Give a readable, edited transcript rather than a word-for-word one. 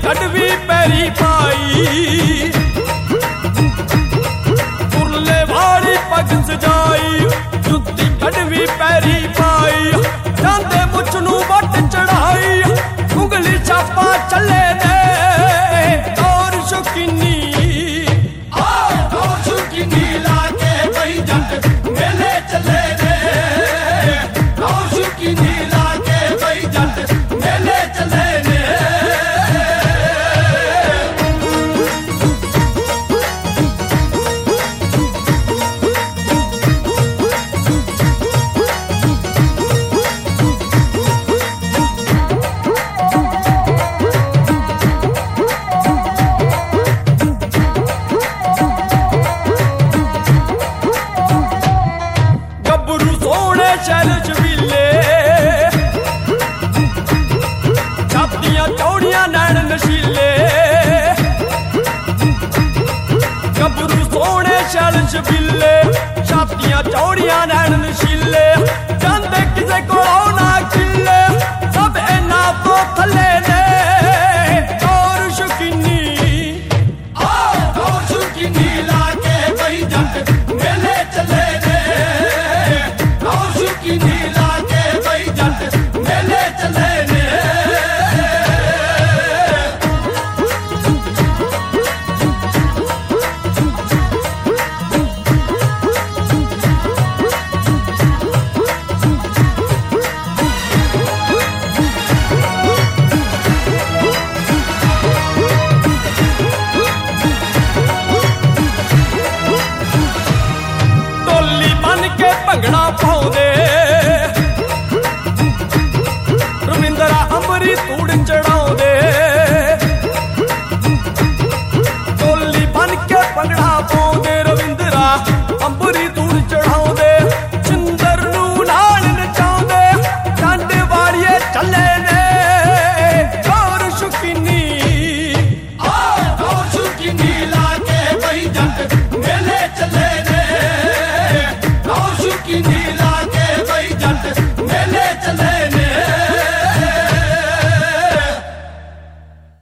कड़वी पैरी पाई तुरले वाली पग सजाई जुत्ती कड़वी पैरी पाई जांदे मुछ नू वट चढ़ाई उंगली छापा चले दे और शुकिनी लाके कई जट मेले चले दे और शुकिनी लाके कई जट मेले चले दे शैल चबीले छातियां चौड़ियां नैन नशीले गबरू सोने शैल चबीले छातियां चौड़ियां नैन नशीले जांदे किसे को ना किले सब इना तो थले ने और शुकिनी लाके कई जट मेले चले दे नीला के कई जट मेले चले ने टोली बन के भंगड़ा पाउंदे रविंद्रा अमरी तूड़ चढ़ाउंदे